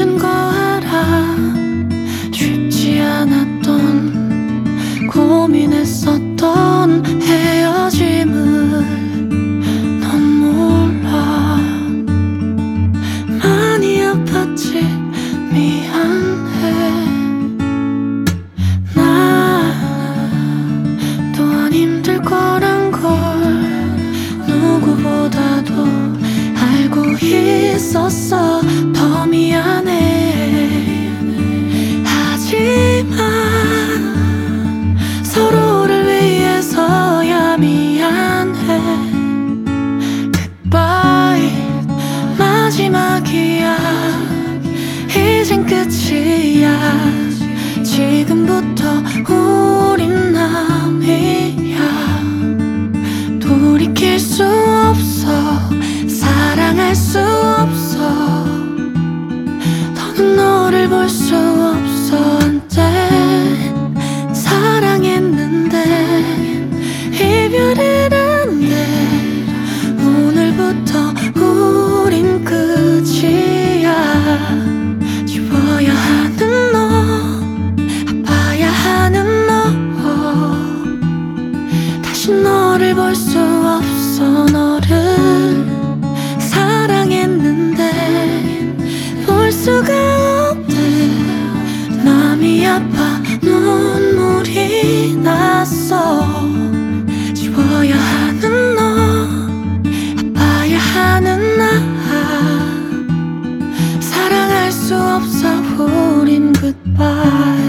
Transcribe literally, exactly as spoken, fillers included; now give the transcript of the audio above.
힘든 거 알아. 쉽지 않았던 고민했었던 헤어짐을 넌 몰라. 많이 아팠지 미안해. 나 또한 힘들 거란 걸 누구보다도 알고 있었어. 더 미안해. 하지만 서로를 위해서야 미안해. Goodbye 마지막이야. 이젠 끝이야. 지금부터 우린 남이야. 돌이킬 수 없어. 사랑할 수 없어. 더는 너를 볼 수 없어. 한때 사랑했는데 이별이란데 오늘부터 우린 끝이야. 지워야 하는 너, 아파야 하는 너, 다시 너를 볼 수 없어. 너를 사랑했는데 볼 수가 없대. 마음이 아파 눈물이 났어. 지워야 하는 너, 아파야 하는 나, 사랑할 수 없어. 우린 goodbye.